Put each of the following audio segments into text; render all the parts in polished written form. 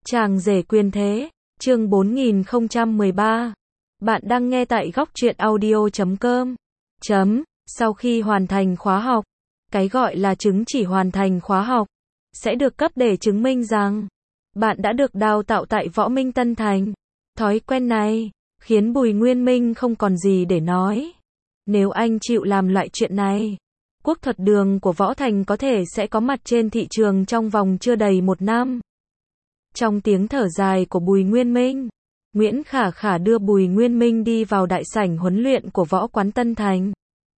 Chàng rể quyền thế, chương 4013. Bạn đang nghe tại góc truyện audio.com. Sau khi hoàn thành khóa học, cái gọi là chứng chỉ hoàn thành khóa học sẽ được cấp để chứng minh rằng bạn đã được đào tạo tại Võ Minh Tân Thành. Thói quen này khiến Bùi Nguyên Minh không còn gì để nói. Nếu anh chịu làm loại chuyện này, quốc thuật đường của Võ Thành có thể sẽ có mặt trên thị trường trong vòng chưa đầy 1 năm. Trong tiếng thở dài của Bùi Nguyên Minh, Nguyễn Khả Khả đưa Bùi Nguyên Minh đi vào đại sảnh huấn luyện của Võ quán Tân Thành.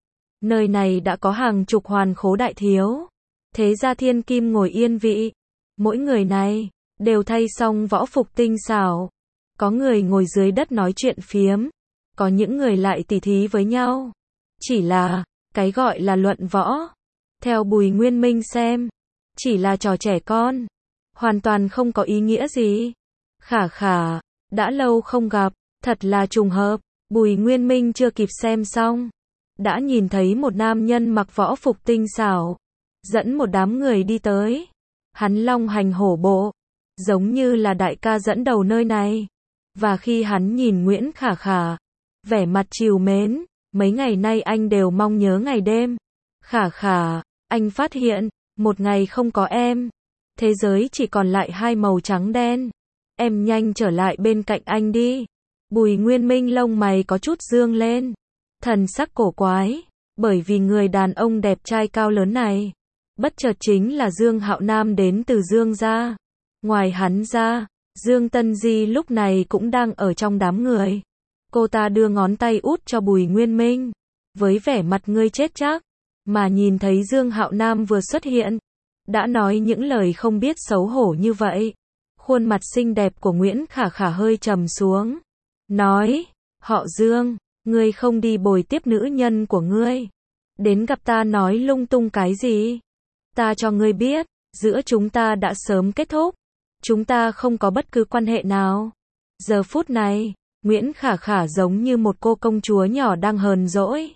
Nơi này đã có hàng chục hoàn khố đại thiếu, thế gia thiên kim ngồi yên vị. Mỗi người này đều thay xong võ phục tinh xảo. Có người ngồi dưới đất nói chuyện phiếm, có những người lại tỉ thí với nhau. Chỉ là cái gọi là luận võ, theo Bùi Nguyên Minh xem, chỉ là trò trẻ con, hoàn toàn không có ý nghĩa gì. Khả Khả, đã lâu không gặp, thật là trùng hợp. Bùi Nguyên Minh chưa kịp xem xong, đã nhìn thấy một nam nhân mặc võ phục tinh xảo, dẫn một đám người đi tới. Hắn long hành hổ bộ, giống như là đại ca dẫn đầu nơi này. Và khi hắn nhìn Nguyễn Khả Khả, vẻ mặt trìu mến, mấy ngày nay anh đều mong nhớ ngày đêm. Khả Khả, anh phát hiện, một ngày không có em, thế giới chỉ còn lại hai màu trắng đen. Em nhanh trở lại bên cạnh anh đi. Bùi Nguyên Minh lông mày có chút dương lên, thần sắc cổ quái, bởi vì người đàn ông đẹp trai cao lớn này, bất chợt chính là Dương Hạo Nam đến từ Dương gia. Ngoài hắn ra, Dương Tân Di lúc này cũng đang ở trong đám người. Cô ta đưa ngón tay út cho Bùi Nguyên Minh, với vẻ mặt ngươi chết chắc, mà nhìn thấy Dương Hạo Nam vừa xuất hiện, đã nói những lời không biết xấu hổ như vậy. Khuôn mặt xinh đẹp của Nguyễn Khả Khả hơi trầm xuống, nói, họ Dương, ngươi không đi bồi tiếp nữ nhân của ngươi, đến gặp ta nói lung tung cái gì? Ta cho ngươi biết, giữa chúng ta đã sớm kết thúc, chúng ta không có bất cứ quan hệ nào. Giờ phút này, Nguyễn Khả Khả giống như một cô công chúa nhỏ đang hờn dỗi,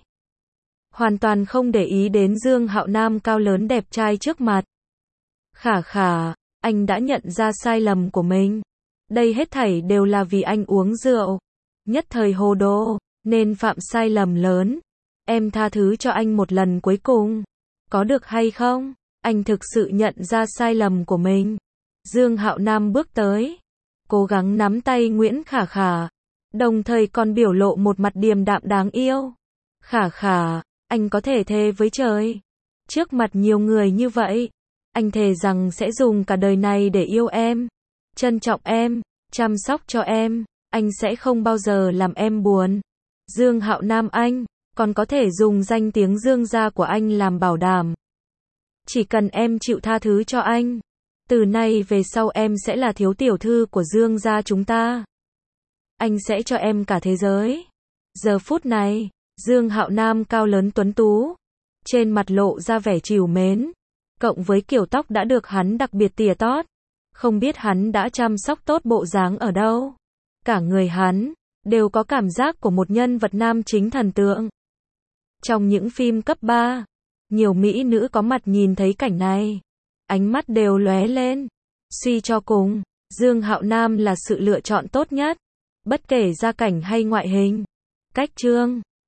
hoàn toàn không để ý đến Dương Hạo Nam cao lớn đẹp trai trước mặt. Khả Khả, anh đã nhận ra sai lầm của mình. Đây hết thảy đều là vì anh uống rượu, nhất thời hồ đồ, nên phạm sai lầm lớn. Em tha thứ cho anh một lần cuối cùng, có được hay không? Anh thực sự nhận ra sai lầm của mình. Dương Hạo Nam bước tới, cố gắng nắm tay Nguyễn Khả Khả, đồng thời còn biểu lộ một mặt điềm đạm đáng yêu. Khả Khả, anh có thể thề với trời, trước mặt nhiều người như vậy, anh thề rằng sẽ dùng cả đời này để yêu em, trân trọng em, chăm sóc cho em, anh sẽ không bao giờ làm em buồn. Dương Hạo Nam, anh còn có thể dùng danh tiếng Dương gia của anh làm bảo đảm. Chỉ cần em chịu tha thứ cho anh, từ nay về sau em sẽ là thiếu tiểu thư của Dương gia chúng ta. Anh sẽ cho em cả thế giới. Giờ phút này, Dương Hạo Nam cao lớn tuấn tú, trên mặt lộ ra vẻ trìu mến, cộng với kiểu tóc đã được hắn đặc biệt tỉa tót, không biết hắn đã chăm sóc tốt bộ dáng ở đâu. Cả người hắn đều có cảm giác của một nhân vật nam chính thần tượng. Trong những phim cấp 3, nhiều mỹ nữ có mặt nhìn thấy cảnh này, ánh mắt đều lóe lên. Suy cho cùng, Dương Hạo Nam là sự lựa chọn tốt nhất, bất kể gia cảnh hay ngoại hình. Cách chương